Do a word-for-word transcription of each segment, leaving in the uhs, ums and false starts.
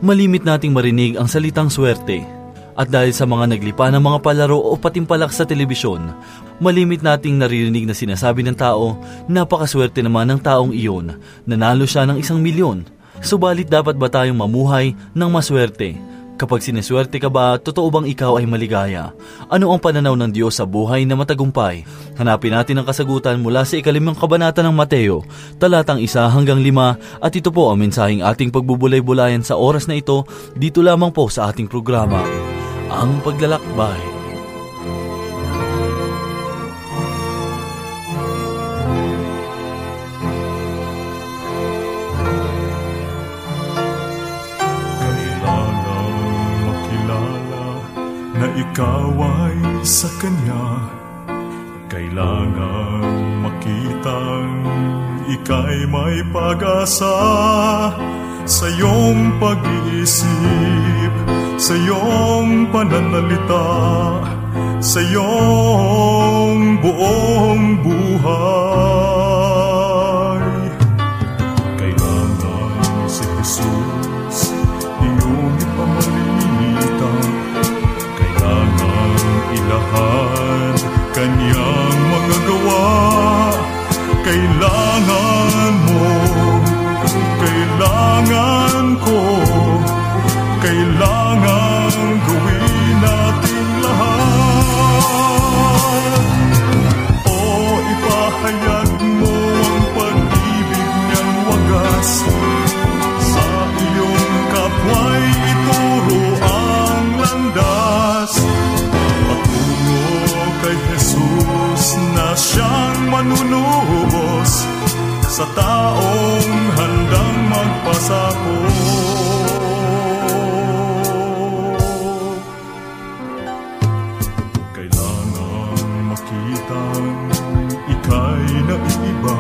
malimit nating marinig ang salitang swerte. At dahil sa mga naglipa ng mga palaro o patimpalak sa telebisyon, malimit nating naririnig na sinasabi ng tao, napakaswerte naman ng taong iyon, nanalo siya ng isang milyon. Subalit dapat ba tayong mamuhay ng maswerte? Kapag sineswerte ka ba, totoo bang ikaw ay maligaya? Ano ang pananaw ng Diyos sa buhay na matagumpay? Hanapin natin ang kasagutan mula sa ikalimang kabanata ng Mateo, talatang isa hanggang lima, at ito po ang mensaheng ating pagbubulay-bulayan sa oras na ito, dito lamang po sa ating programa, Ang Paglalakbay. Ikaw ay sa Kanya, kailangan makitang ika'y may pag-asa sa iyong pag-iisip, sa iyong pananalita, sa iyong buong buhay. Kailangan si Jesus iyong ipamalita, ilahan Kanyang mga gawa. Kailangan mo, kailangan ko, kailangan gawin nating lahat. O ipahayag mo ang pag-ibig niyang wagas, sa iyong kapwa'y ituro ang landas. Kay Jesus na siyang manunubos sa taong handang magpasako. Kailangan makitang ika'y naiiba,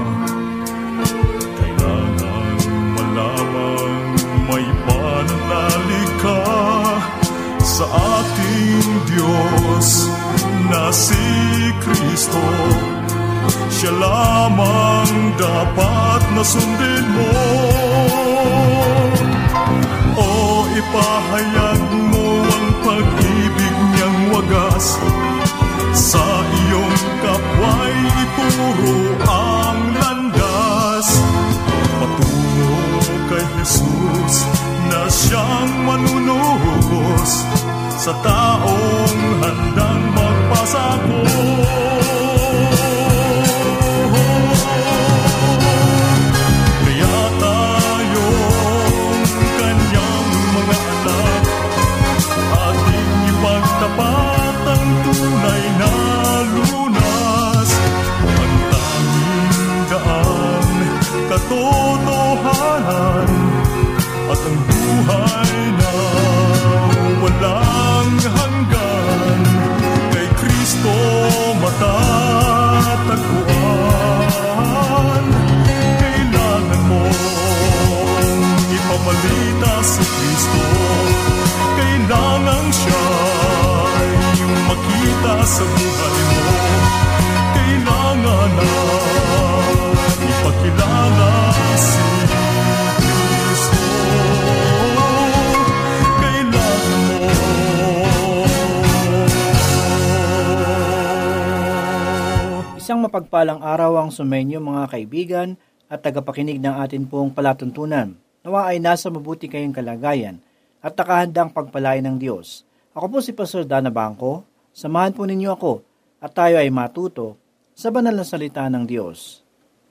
kailangan malamang may pananalig ka sa ating Diyos na si Kristo. Siya lamang dapat na sundin mo. O ipahayag mo ang pag-ibig niyang wagas, sa iyong kapwa'y ituro ang landas. Patungo kay Jesus na siyang manunubos sa taong handang magpasako. Kaya tayong Kanyang mga anak, ating ipagtapat ang tunay na lunas, ang tanging daan, katotohanan, at ang buhay na walang hanggan, kay Kristo matatagpuan. Kailangan mong ipamalita si Kristo, kailangan siya'y makita sa buhay mo, kailangan na ipakilala si Kristo. Isang mapagpalang araw ang sumenyo mga kaibigan at tagapakinig ng atin pong palatuntunan. Nawa ay nasa mabuti kayong kalagayan at nakahandang pagpalain ng Diyos. Ako po si Pastor Dana Bangko. Samahan po ninyo ako at tayo ay matuto sa banal na salita ng Diyos.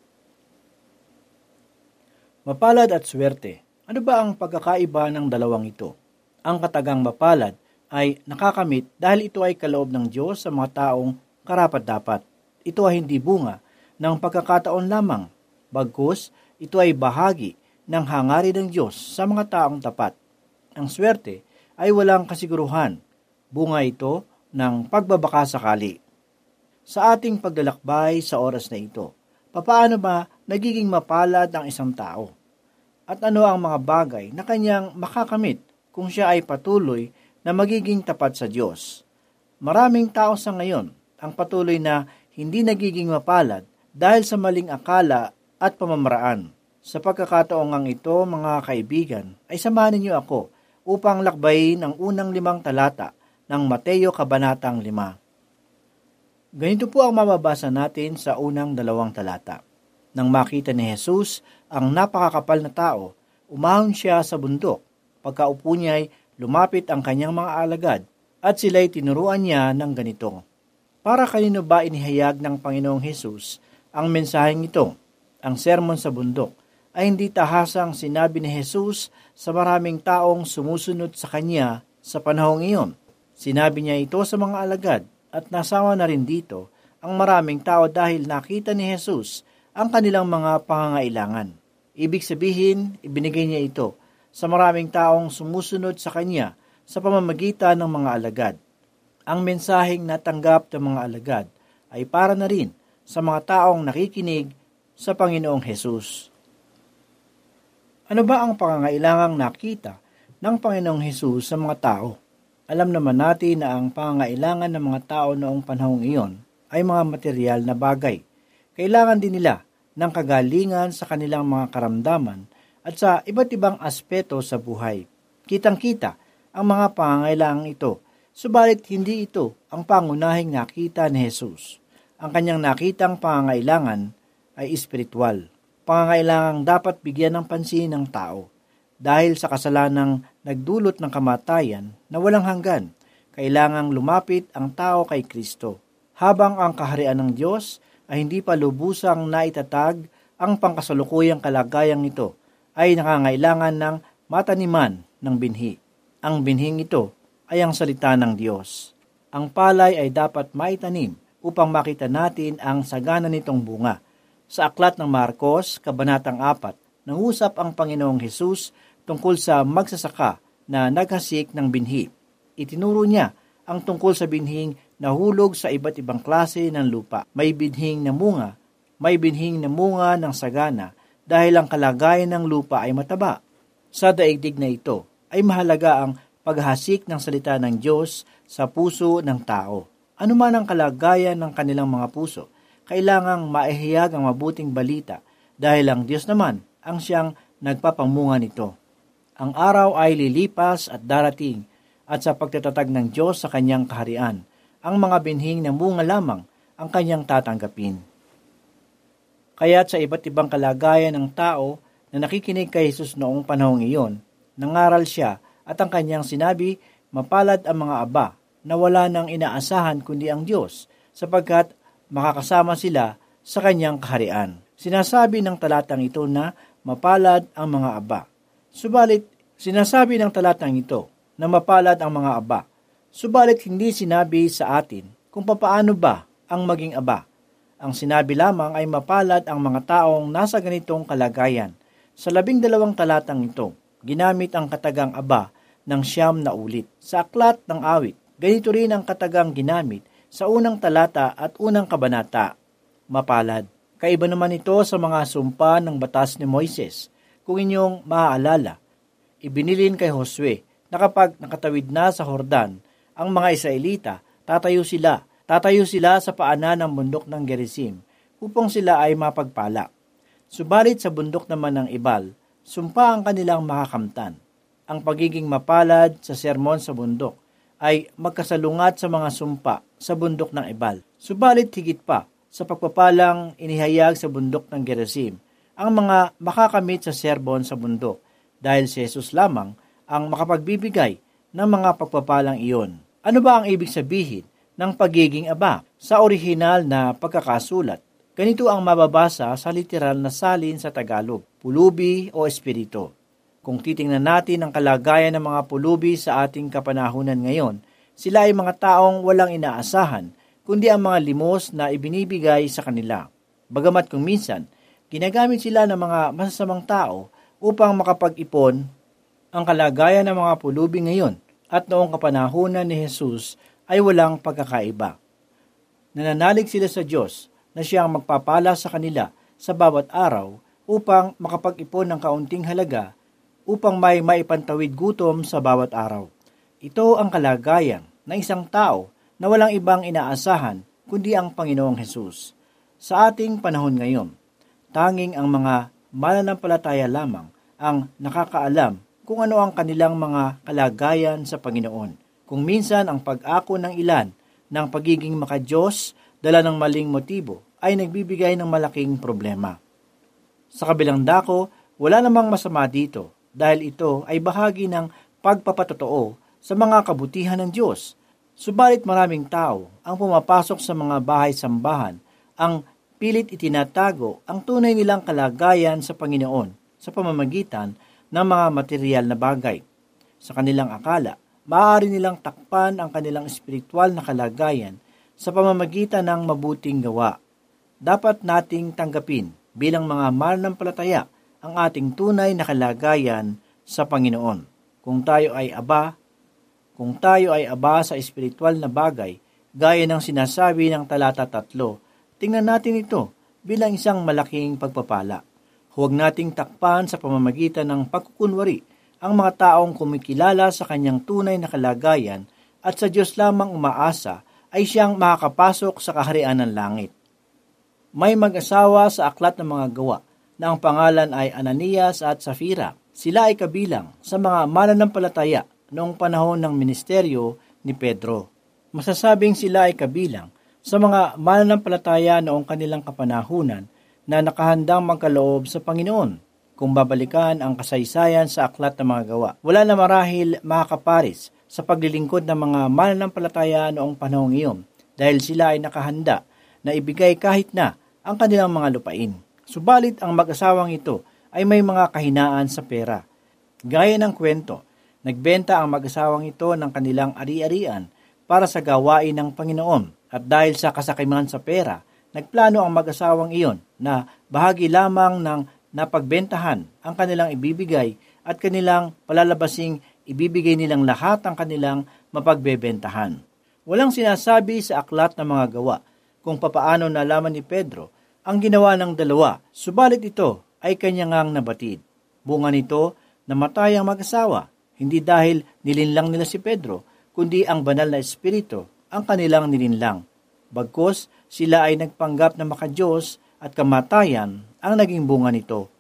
Mapalad at swerte. Ano ba ang pagkakaiba ng dalawang ito? Ang katagang mapalad ay nakakamit dahil ito ay kaloob ng Diyos sa mga taong karapat-dapat. Ito ay hindi bunga ng pagkakataon lamang, bagkus ito ay bahagi ng hangarin ng Diyos sa mga taong tapat. Ang swerte ay walang kasiguruhan, bunga ito ng pagbabakasakali. Sa ating paglalakbay sa oras na ito, papaano ba nagiging mapalad ang isang tao? At ano ang mga bagay na kanyang makakamit kung siya ay patuloy na magiging tapat sa Diyos? Maraming tao sa ngayon ang patuloy na hindi nagiging mapalad dahil sa maling akala at pamamaraan. Sa pagkakataong ang ito, mga kaibigan, ay samahan ninyo ako upang lakbayin ang unang limang talata ng Mateo Kabanatang lima. Ganito po ang mababasa natin sa unang dalawang talata. Nang makita ni Jesus ang napakakapal na tao, umahon siya sa bundok. Pagkaupo niya'y lumapit ang kanyang mga alagad at sila'y tinuruan niya ng ganito. Para kanino ba inihayag ng Panginoong Jesus ang mensaheng ito? Ang sermon sa bundok ay hindi tahasang sinabi ni Jesus sa maraming taong sumusunod sa kanya sa panahong iyon. Sinabi niya ito sa mga alagad at nasama na rin dito ang maraming tao dahil nakita ni Jesus ang kanilang mga pangangailangan. Ibig sabihin, ibinigay niya ito sa maraming taong sumusunod sa kanya sa pamamagitan ng mga alagad. Ang mensaheng natanggap ng mga alagad ay para na rin sa mga taong nakikinig sa Panginoong Jesus. Ano ba ang pangangailangang nakita ng Panginoong Jesus sa mga tao? Alam naman natin na ang pangangailangan ng mga tao noong panahong iyon ay mga material na bagay. Kailangan din nila ng kagalingan sa kanilang mga karamdaman at sa iba't ibang aspeto sa buhay. Kitang-kita ang mga pangangailangan ito, subalit hindi ito ang pangunahing nakita ni Jesus. Ang kanyang nakitang pangangailangan ay espiritual. Pangangailangang dapat bigyan ng pansin ng tao. Dahil sa kasalanang nagdulot ng kamatayan na walang hanggan, kailangang lumapit ang tao kay Kristo. Habang ang kaharian ng Diyos ay hindi pa lubusang naitatag, ang pangkasalukuyang kalagayang ito ay nakangailangan ng mataniman ng binhi. Ang binhing ito ay ang salita ng Diyos. Ang palay ay dapat maitanim upang makita natin ang sagana nitong bunga. Sa aklat ng Marcos, Kabanatang apat, nangusap ang Panginoong Hesus tungkol sa magsasaka na naghasik ng binhi. Itinuro niya ang tungkol sa binhing nahulog sa iba't ibang klase ng lupa. May binhing namunga, may binhing namunga ng sagana dahil ang kalagayan ng lupa ay mataba. Sa daigdig na ito ay mahalaga ang paghasik ng salita ng Diyos sa puso ng tao. Ano man ang kalagayan ng kanilang mga puso, kailangang maihayag ang mabuting balita dahil ang Diyos naman ang siyang nagpapamunga nito. Ang araw ay lilipas at darating at sa pagtatatag ng Diyos sa kanyang kaharian, ang mga binhing na bunga lamang ang kanyang tatanggapin. Kaya't sa iba't ibang kalagayan ng tao na nakikinig kay Jesus noong panahong iyon, nangaral siya at ang kanyang sinabi, mapalad ang mga aba na wala nang inaasahan kundi ang Diyos, sapagkat makakasama sila sa kanyang kaharian. Sinasabi ng talatang ito na mapalad ang mga aba. Subalit, sinasabi ng talatang ito na mapalad ang mga aba. Subalit, hindi sinabi sa atin kung papaano ba ang maging aba. Ang sinabi lamang ay mapalad ang mga taong nasa ganitong kalagayan. Sa labing dalawang talatang ito, ginamit ang katagang aba ng siyam na ulit. Sa aklat ng awit, ganito rin ang katagang ginamit sa unang talata at unang kabanata. Mapalad. Kaiba naman ito sa mga sumpa ng batas ni Moises. Kung inyong maaalala, ibinilin kay Josue na kapag nakatawid na sa Jordan, ang mga Israelita, tatayo sila, tatayo sila sa paanan ng bundok ng Gerizim, upang sila ay mapagpala. Subalit sa bundok naman ng Ebal, sumpa ang kanilang makakamtan. Ang pagiging mapalad sa sermon sa bundok ay magkasalungat sa mga sumpa sa bundok ng Ebal. Subalit higit pa sa pagpapalang inihayag sa bundok ng Gerizim, ang mga makakamit sa serbon sa bundok, dahil si Jesus lamang ang makapagbibigay ng mga pagpapalang iyon. Ano ba ang ibig sabihin ng pagiging aba? Sa orihinal na pagkakasulat, ganito ang mababasa sa literal na salin sa Tagalog, pulubi o espiritu. Kung titingnan natin ang kalagayan ng mga pulubi sa ating kapanahunan ngayon, sila ay mga taong walang inaasahan, kundi ang mga limos na ibinibigay sa kanila. Bagamat kung minsan, ginagamit sila ng mga masasamang tao upang makapag-ipon. Ang kalagayan ng mga pulubi ngayon at noong kapanahunan ni Jesus ay walang pagkakaiba. Nananalig sila sa Diyos na siyang magpapala sa kanila sa bawat araw upang makapag-ipon ng kaunting halaga upang may maipantawid gutom sa bawat araw. Ito ang kalagayan ng isang tao na walang ibang inaasahan kundi ang Panginoong Jesus. Sa ating panahon ngayon, tanging ang mga mananampalataya lamang ang nakakaalam kung ano ang kanilang mga kalagayan sa Panginoon. Kung minsan ang pag-ako ng ilan ng pagiging makadiyos, dala ng maling motibo, ay nagbibigay ng malaking problema. Sa kabilang dako, wala namang masama dito dahil ito ay bahagi ng pagpapatotoo sa mga kabutihan ng Diyos. Subalit maraming tao ang pumapasok sa mga bahay-sambahan ang pilit itinatago ang tunay nilang kalagayan sa Panginoon sa pamamagitan ng mga material na bagay. Sa kanilang akala, maaari nilang takpan ang kanilang espiritual na kalagayan sa pamamagitan ng mabuting gawa. Dapat nating tanggapin bilang mga mananampalataya ang ating tunay na kalagayan sa Panginoon. Kung tayo ay aba, kung tayo ay aba sa espiritual na bagay, gaya ng sinasabi ng talata tatlo, tingnan natin ito bilang isang malaking pagpapala. Huwag nating takpan sa pamamagitan ng pagkukunwari ang mga taong kumikilala sa kanyang tunay na kalagayan at sa Diyos lamang umaasa ay siyang makakapasok sa kaharian ng langit. May mag-asawa sa aklat ng mga gawa na ang pangalan ay Ananias at Safira. Sila ay kabilang sa mga mananampalataya noong panahon ng ministeryo ni Pedro. Masasabing sila ay kabilang sa mga mananampalataya noong kanilang kapanahunan na nakahandang magkaloob sa Panginoon. Kung babalikan ang kasaysayan sa aklat ng mga gawa, wala na marahil makakaparis sa paglilingkod ng mga mananampalataya noong panahong iyon dahil sila ay nakahanda na ibigay kahit na ang kanilang mga lupain. Subalit ang mag-asawang ito ay may mga kahinaan sa pera. Gaya ng kwento, nagbenta ang mag-asawang ito ng kanilang ari-arian para sa gawain ng Panginoon at dahil sa kasakiman sa pera, nagplano ang mag-asawang iyon na bahagi lamang ng napagbentahan ang kanilang ibibigay at kanilang palalabasing ibibigay nilang lahat ang kanilang mapagbebentahan. Walang sinasabi sa aklat ng mga gawa kung papaano nalaman ni Pedro ang ginawa ng dalawa, subalit ito ay kanyang nabatid. Bunga nito, namatay ang mag-asawa, hindi dahil nilinlang nila si Pedro, kundi ang banal na espiritu ang kanilang nilinlang. Bagkus, sila ay nagpanggap na makadiyos at kamatayan ang naging bunga nito.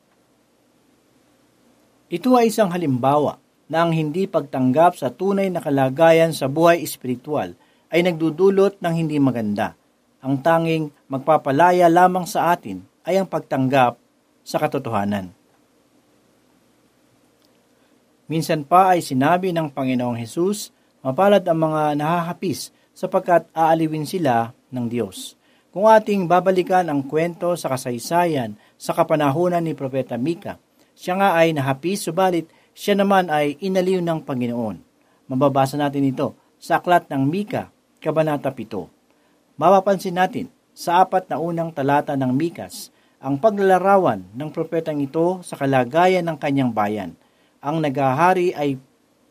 Ito ay isang halimbawa na ang hindi pagtanggap sa tunay na kalagayan sa buhay espiritual ay nagdudulot ng hindi maganda. Ang tanging magpapalaya lamang sa atin ay ang pagtanggap sa katotohanan. Minsan pa ay sinabi ng Panginoong Hesus, mapalad ang mga nahahapis sapagkat aaliwin sila ng Diyos. Kung ating babalikan ang kwento sa kasaysayan sa kapanahunan ni Propeta Mika, siya nga ay nahapis, subalit siya naman ay inaliw ng Panginoon. Mababasa natin ito sa aklat ng Mika, Kabanata pito. Mapapansin natin sa apat na unang talata ng Mikas ang paglalarawan ng propetang ito sa kalagayan ng kanyang bayan. Ang naghahari ay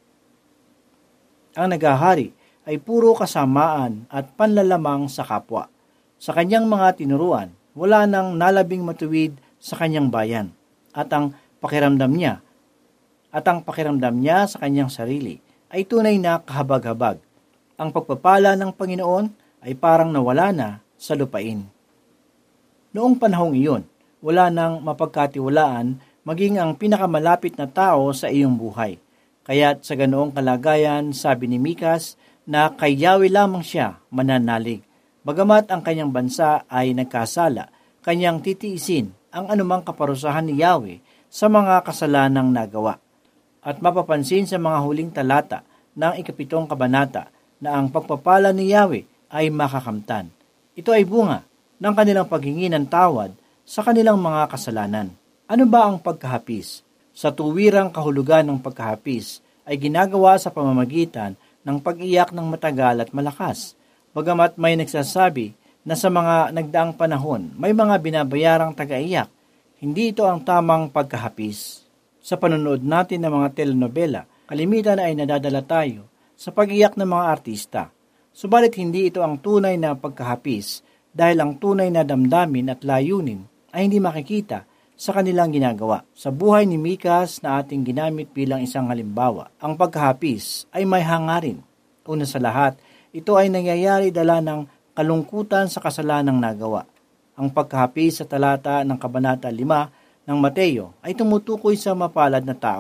ang naghahari ay puro kasamaan at panlalamang sa kapwa. Sa kanyang mga tinuruan, wala nang nalabing matuwid sa kanyang bayan at ang pakiramdam niya at ang pakiramdam niya sa kanyang sarili ay tunay na kahabag-habag. Ang pagpapala ng Panginoon ay parang nawala na sa lupain. Noong panahong iyon, wala nang mapagkatiwalaan maging ang pinakamalapit na tao sa iyong buhay. Kaya't sa ganoong kalagayan, sabi ni Mikas na kay Yahweh lamang siya mananalig. Bagamat ang kanyang bansa ay nagkasala, kanyang titiisin ang anumang kaparusahan ni Yahweh sa mga kasalanang nagawa. At mapapansin sa mga huling talata ng ikapitong kabanata na ang pagpapala ni Yahweh ay makakamtan. Ito ay bunga ng kanilang paghingi ng tawad sa kanilang mga kasalanan. Ano ba ang pagkahapis? Sa tuwirang kahulugan ng pagkahapis ay ginagawa sa pamamagitan ng pag-iyak ng matagal at malakas. Bagamat may nagsasabi na sa mga nagdaang panahon may mga binabayarang taga-iyak, hindi ito ang tamang pagkahapis. Sa panonood natin ng mga telenovela, kalimitan ay nadadala tayo sa pag-iyak ng mga artista. Subalit hindi ito ang tunay na pagkahapis dahil ang tunay na damdamin at layunin ay hindi makikita sa kanilang ginagawa. Sa buhay ni Mikas na ating ginamit bilang isang halimbawa, ang pagkahapis ay may hangarin. Una sa lahat, ito ay nangyayari dala ng kalungkutan sa kasalanang nagawa. Ang pagkahapis sa talata ng Kabanata lima ng Mateo ay tumutukoy sa mapalad na tao.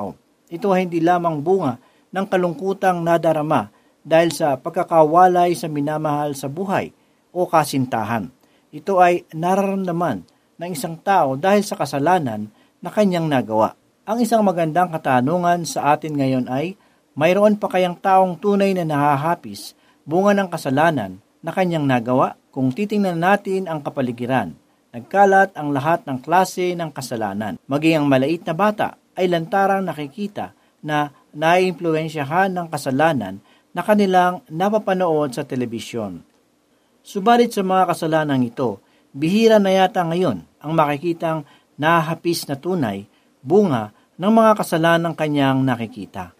Ito ay hindi lamang bunga ng kalungkutang nadarama dahil sa pagkakawalay sa minamahal sa buhay o kasintahan. Ito ay nararamdaman ng isang tao dahil sa kasalanan na kanyang nagawa. Ang isang magandang katanungan sa atin ngayon ay, mayroon pa kayang taong tunay na nahahapis bunga ng kasalanan na kanyang nagawa? Kung titingnan natin ang kapaligiran, nagkalat ang lahat ng klase ng kasalanan. Maging ang malait na bata ay lantarang nakikita na naiimpluwensyahan ng kasalanan na kanilang napapanood sa telebisyon. Subalit sa mga kasalanang ito, bihira na yata ngayon ang makikitang nahahapis na tunay bunga ng mga kasalanang kanyang nakikita.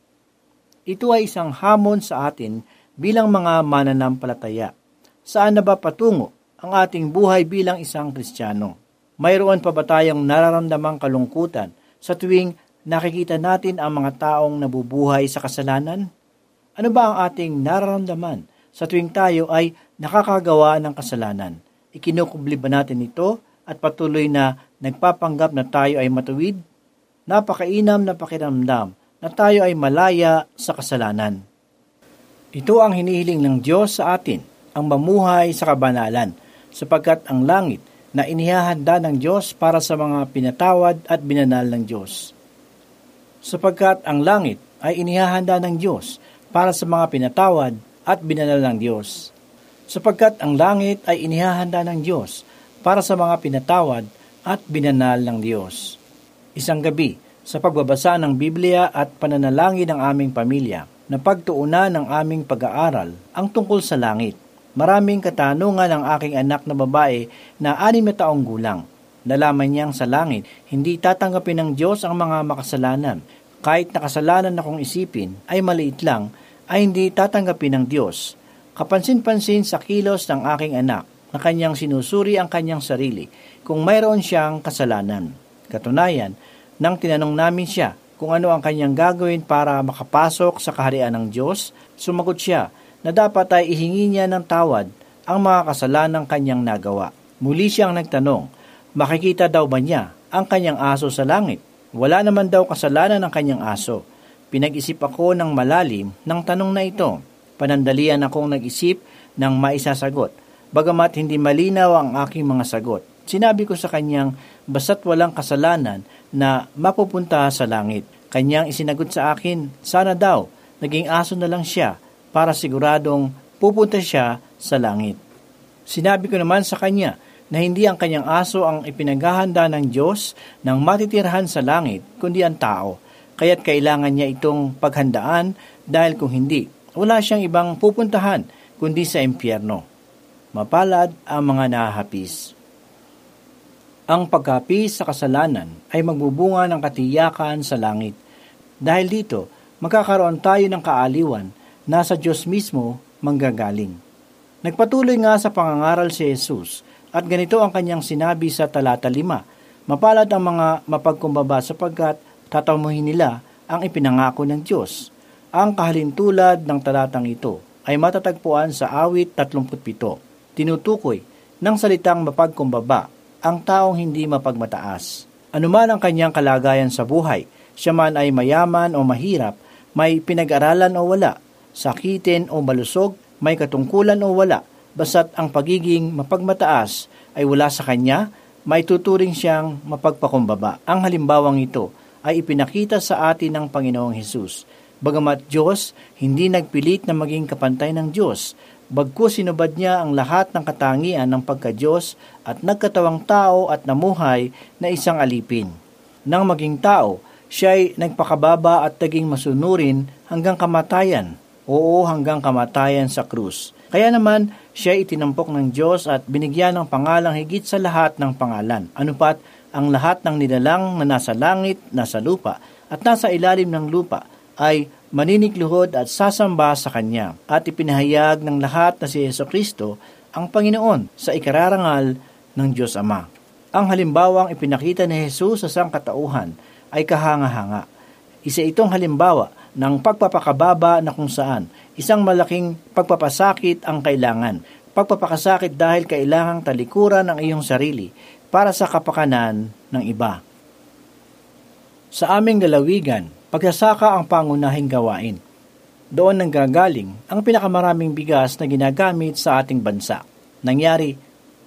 Ito ay isang hamon sa atin bilang mga mananampalataya. Saan na ba patungo ang ating buhay bilang isang Kristiyano? Mayroon pa ba tayong nararamdamang kalungkutan sa tuwing nakikita natin ang mga taong nabubuhay sa kasalanan? Ano ba ang ating nararamdaman sa tuwing tayo ay nakakagawa ng kasalanan? Ikinukubli ba natin ito at patuloy na nagpapanggap na tayo ay matuwid? Napakainam na pakiramdam na tayo ay malaya sa kasalanan. Ito ang hinihiling ng Diyos sa atin, ang mamuhay sa kabanalan, sapagkat ang langit na inihahanda ng Diyos para sa mga pinatawad at binanal ng Diyos. Sapagkat ang langit ay inihahanda ng Diyos para sa mga pinatawad at binanal ng Diyos. Sapagkat ang langit ay inihahanda ng Diyos para sa mga pinatawad at binanal ng Diyos. Isang gabi, sa pagbabasa ng Biblia at pananalangin ng aming pamilya, napagtuunan ng aming pag-aaral ang tungkol sa langit. Maraming katanungan ang aking anak na babae na anim na taong gulang. Nalaman niyang sa langit, hindi tatanggapin ng Diyos ang mga makasalanan. Kahit na kasalanan na kung isipin ay maliit lang, ay hindi tatanggapin ng Diyos. Kapansin-pansin sa kilos ng aking anak na kanyang sinusuri ang kanyang sarili kung mayroon siyang kasalanan. Katunayan, nang tinanong namin siya kung ano ang kanyang gagawin para makapasok sa kaharian ng Diyos, sumagot siya na dapat ay ihingi niya ng tawad ang mga kasalanang kanyang nagawa. Muli siyang nagtanong, makikita daw ba niya ang kanyang aso sa langit? Wala naman daw kasalanan ng kanyang aso. Pinag-isip ako ng malalim ng tanong na ito. Panandalian akong nag-isip ng maisasagot, bagamat hindi malinaw ang aking mga sagot. Sinabi ko sa kanyang, basta't walang kasalanan na mapupunta sa langit. Kanyang isinagot sa akin, sana daw, naging aso na lang siya para siguradong pupunta siya sa langit. Sinabi ko naman sa kanya na hindi ang kanyang aso ang ipinaghahanda ng Diyos ng matitirhan sa langit, kundi ang tao. Kaya't kailangan niya itong paghandaan dahil kung hindi, wala siyang ibang pupuntahan kundi sa impyerno. Mapalad ang mga nahahapis. Ang pagkahapis sa kasalanan ay magbubunga ng katiyakan sa langit. Dahil dito, magkakaroon tayo ng kaaliwan na sa Diyos mismo manggagaling. Nagpatuloy nga sa pangangaral si Jesus at ganito ang kanyang sinabi sa talata lima, mapalad ang mga mapagkumbaba sapagkat tatamuhin nila ang ipinangako ng Diyos. Ang kahalintulad ng talatang ito ay matatagpuan sa awit tatlumpu't pito. Tinutukoy ng salitang mapagkumbaba ang taong hindi mapagmataas. Anuman ang kanyang kalagayan sa buhay, siya man ay mayaman o mahirap, may pinag-aralan o wala, sakitin o malusog, may katungkulan o wala, basta't ang pagiging mapagmataas ay wala sa kanya, may tuturing siyang mapagpakumbaba. Ang halimbawang ito ay ipinakita sa atin ng Panginoong Hesus. Bagamat Diyos, hindi nagpilit na maging kapantay ng Diyos, bagkus sinubad niya ang lahat ng katangian ng pagka-Diyos at nagkatawang tao at namuhay na isang alipin. Nang maging tao, siya ay nagpakababa at naging masunurin hanggang kamatayan, oo hanggang kamatayan sa krus. Kaya naman, siya ay itinampok ng Diyos at binigyan ng pangalang higit sa lahat ng pangalan. Ano pat ang lahat ng nilalang na nasa langit, nasa lupa, at nasa ilalim ng lupa ay maninikluhod at sasamba sa Kanya. At ipinahayag ng lahat na si Jesucristo ang Panginoon sa ikararangal ng Diyos Ama. Ang halimbawang ipinakita ni Jesus sa sangkatauhan ay kahanga-hanga. Isa itong halimbawa ng pagpapakababa na kung saan isang malaking pagpapasakit ang kailangan. Pagpapakasakit dahil kailangang talikuran ang iyong sarili para sa kapakanan ng iba. Sa aming lalawigan, Pagsasaka ang pangunahing gawain. Doon nanggagaling ang pinakamaraming bigas na ginagamit sa ating bansa. Nangyari,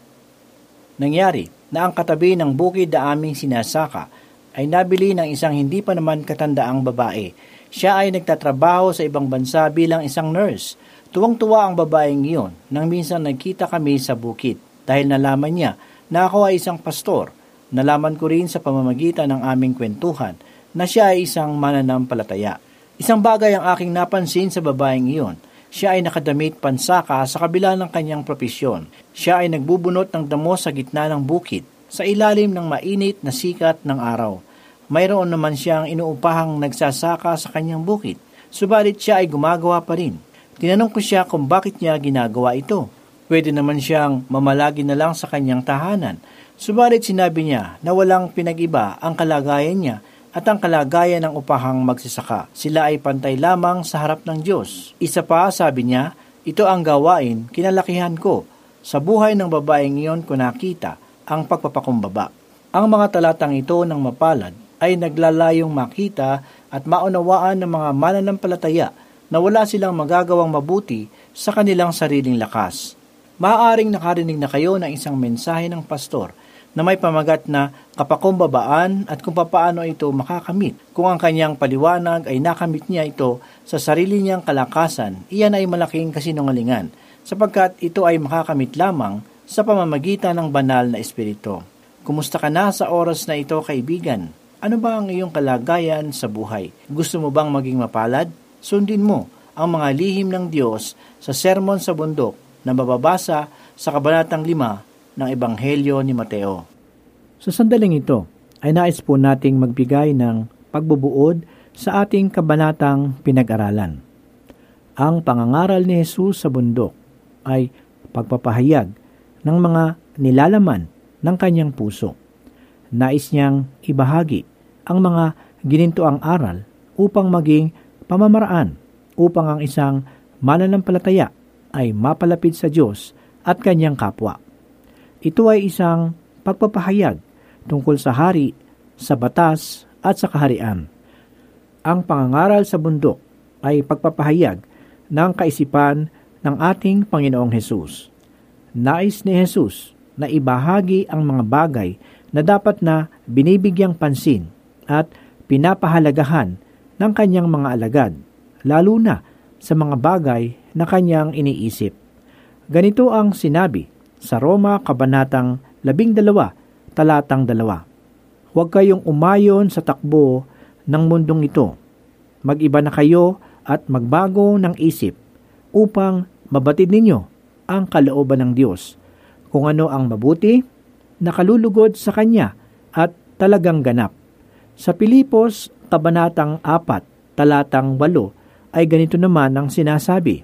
nangyari na ang katabi ng bukid na aming sinasaka ay nabili ng isang hindi pa naman katandaang babae. Siya ay nagtatrabaho sa ibang bansa bilang isang nurse. Tuwang-tuwa ang babaeng iyon nang minsan nagkita kami sa bukid dahil nalaman niya na ako ay isang pastor. Nalaman ko rin sa pamamagitan ng aming kwentuhan na siya ay isang mananampalataya. Isang bagay ang aking napansin sa babaeng iyon. Siya ay nakadamit pansaka sa kabila ng kanyang propesyon. Siya ay nagbubunot ng damo sa gitna ng bukid, sa ilalim ng mainit na sikat ng araw. Mayroon naman siyang inuupahang nagsasaka sa kanyang bukid, subalit siya ay gumagawa pa rin. Tinanong ko siya kung bakit niya ginagawa ito. Pwede naman siyang mamalagi na lang sa kanyang tahanan, subalit sinabi niya na walang pinag-iba ang kalagayan niya at ang kalagayan ng upahang magsasaka. Sila ay pantay lamang sa harap ng Diyos. Isa pa, sabi niya, ito ang gawain kinalakihan ko. Sa buhay ng babaeng iyon ko nakita ang pagpapakumbaba. Ang mga talatang ito ng mapalad ay naglalayong makita at maunawaan ng mga mananampalataya na wala silang magagawang mabuti sa kanilang sariling lakas. Maaaring nakarinig na kayo ng isang mensahe ng pastor na may pamagat na kapakumbabaan at kung papaano ito makakamit. Kung ang kanyang paliwanag ay nakamit niya ito sa sarili niyang kalakasan, iyan ay malaking kasinungalingan, sapagkat ito ay makakamit lamang sa pamamagitan ng banal na espiritu. Kumusta ka na sa oras na ito, kaibigan? Ano ba ang iyong kalagayan sa buhay? Gusto mo bang maging mapalad? Sundin mo ang mga lihim ng Diyos sa Sermon sa Bundok na mababasa sa Kabanatang lima ng Ebanghelyo ni Mateo. Sa sandaling ito ay nais po nating magbigay ng pagbubuod sa ating kabanatang pinag-aralan. Ang pangangaral ni Jesus sa bundok ay pagpapahayag ng mga nilalaman ng kanyang puso. Nais niyang ibahagi ang mga ginintoang aral upang maging pamamaraan upang ang isang mananampalataya ay mapalapit sa Diyos at kanyang kapwa. Ito ay isang pagpapahayag tungkol sa hari, sa batas at sa kaharian. Ang pangangaral sa bundok ay pagpapahayag ng kaisipan ng ating Panginoong Hesus. Nais ni Jesus na ibahagi ang mga bagay na dapat na binibigyang pansin at pinapahalagahan ng kanyang mga alagad, lalo na sa mga bagay na kanyang iniisip. Ganito ang sinabi sa Roma Kabanatang labing dalawa, talatang dalawa. Huwag kayong umayon sa takbo ng mundong ito. Mag-iba na kayo at magbago ng isip upang mabatid ninyo ang kalooban ng Diyos. Kung ano ang mabuti, nakalulugod sa Kanya at talagang ganap. Sa Pilipos Kabanatang apat, talatang walo, ay ganito naman ang sinasabi.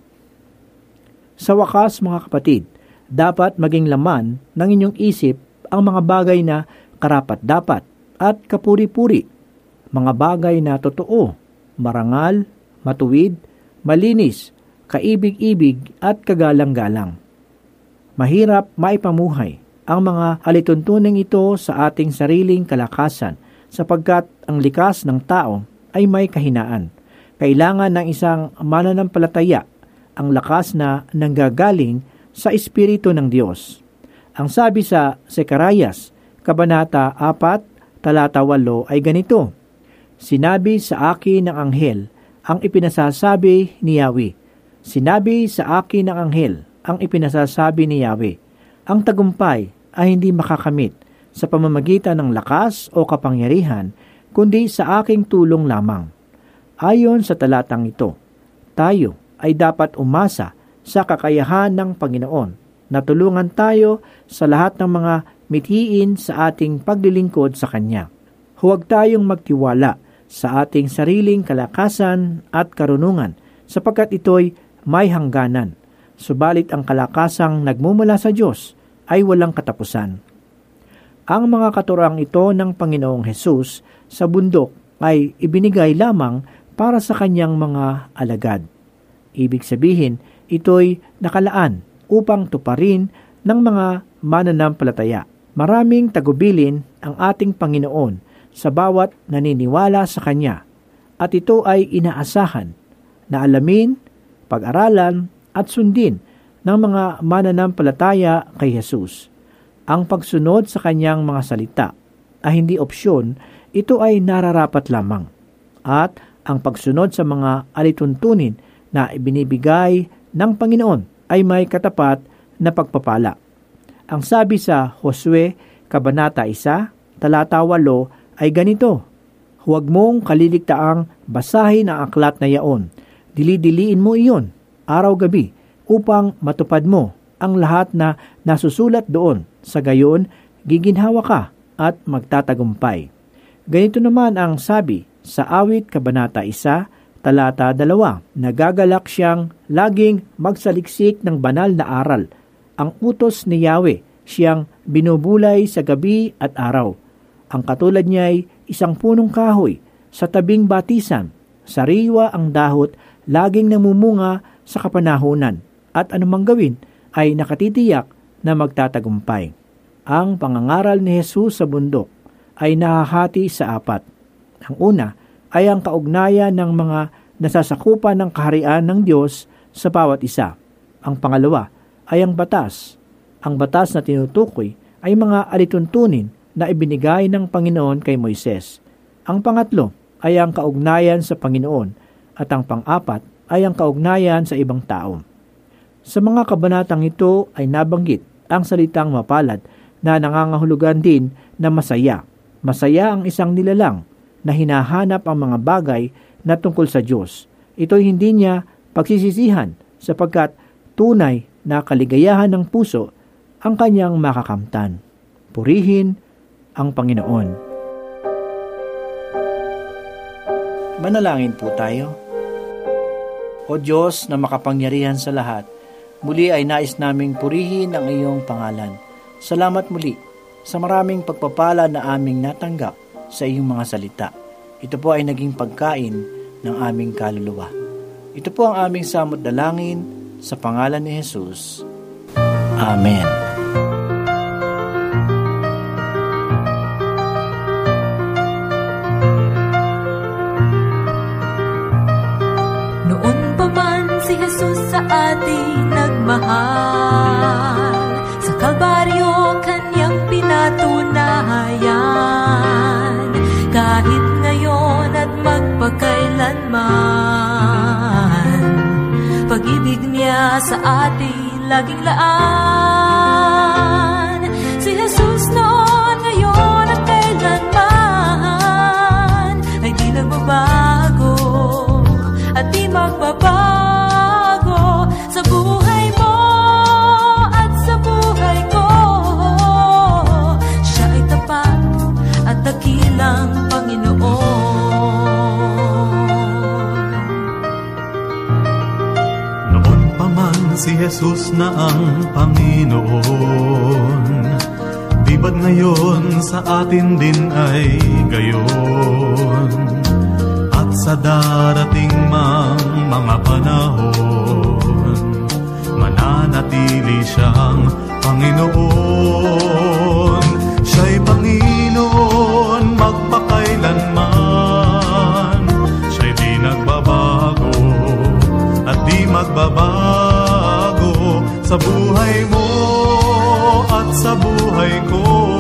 Sa wakas, mga kapatid, dapat maging laman ng inyong isip ang mga bagay na karapat-dapat at kapuri-puri, mga bagay na totoo, marangal, matuwid, malinis, kaibig-ibig at kagalang-galang. Mahirap maipamuhay ang mga alituntuning ito sa ating sariling kalakasan sapagkat ang likas ng tao ay may kahinaan. Kailangan ng isang mananampalataya ang lakas na nanggagaling sa Espiritu ng Diyos. Ang sabi sa Sekarayas, Kabanata apat, talata walo ay ganito, Sinabi sa akin ng anghel ang ipinasasabi ni Yahweh. Sinabi sa akin ng anghel ang ipinasasabi ni Yahweh. Ang tagumpay ay hindi makakamit sa pamamagitan ng lakas o kapangyarihan, kundi sa aking tulong lamang. Ayon sa talatang ito, tayo ay dapat umasa sa kakayahan ng Panginoon na tulungan tayo sa lahat ng mga mithiin sa ating paglilingkod sa Kanya. Huwag tayong magtiwala sa ating sariling kalakasan at karunungan sapagkat ito'y may hangganan. Subalit ang kalakasang nagmumula sa Diyos ay walang katapusan. Ang mga katuroang ito ng Panginoong Hesus sa bundok ay ibinigay lamang para sa Kanyang mga alagad. Ibig sabihin, ito'y nakalaan upang tuparin ng mga mananampalataya. Maraming tagubilin ang ating Panginoon sa bawat naniniwala sa Kanya. at ito ay inaasahan na alamin, pag-aralan at sundin ng mga mananampalataya kay Jesus. Ang pagsunod sa kanyang mga salita ay hindi opsyon, ito ay nararapat lamang. At ang pagsunod sa mga alituntunin na ibinibigay ng Panginoon ay may katapat na pagpapala. Ang sabi sa Josue, Kabanata one, talata eight ay ganito, "Huwag mong kaliligtaang basahin ang aklat na yaon. Dili-diliin mo iyon, araw-gabi, upang matupad mo ang lahat na nasusulat doon. Sa gayon, giginhawa ka at magtatagumpay." Ganito naman ang sabi sa Awit, Kabanata one, talata two, nagagalak siyang laging magsaliksik ng banal na aral. Ang utos ni Yahweh siyang binubulay sa gabi at araw. Ang katulad niya ay isang punong kahoy sa tabing batisan. Sariwa ang dahot, laging namumunga sa kapanahunan, at anumang gawin ay nakatitiyak na magtatagumpay. Ang pangangaral ni Jesus sa bundok ay nahahati sa apat. Ang una ay ang kaugnayan ng mga nasasakupan ng kaharian ng Diyos sa bawat isa. Ang pangalawa ay ang batas. Ang batas na tinutukoy ay mga alituntunin na ibinigay ng Panginoon kay Moises. Ang pangatlo ay ang kaugnayan sa Panginoon, at ang pang-apat ay ang kaugnayan sa ibang tao. Sa mga kabanatang ito ay nabanggit ang salitang mapalad na nangangahulugan din na masaya. Masaya ang isang nilalang na hinahanap ang mga bagay na tungkol sa Diyos. Ito'y hindi niya pagsisisihan sapagkat tunay na kaligayahan ng puso ang kanyang makakamtan. Purihin ang Panginoon. Manalangin po tayo. O Diyos na makapangyarihan sa lahat, muli ay nais naming purihin ang iyong pangalan. Salamat muli sa maraming pagpapala na aming natanggap sa iyong mga salita. Ito po ay naging pagkain ng aming kaluluwa. Ito po ang aming samot dalangin sa pangalan ni Jesus. Amen. Noon pa man si Jesus sa ating nagmahal, sa Kalbaryo kanyang pinatunayan. Kahit ngayon at magpakailanman, pag-ibig niya sa atin laging laan. Si Jesus noon, ngayon at kailanman ay di nagbabago at di magbabago sa buhay mo at sa buhay ko. Siya ay tapat at dakilang Panginoon. Noon pa man si Jesus na ang Panginoon, di ba't ngayon sa atin din ay gayon? At sa darating mang mga panahon, mananatili siyang Panginoon. Siya'y Panginoon magpakailanman, siya'y di nagbabago at di magbabago sa buhay mo at sa buhay ko.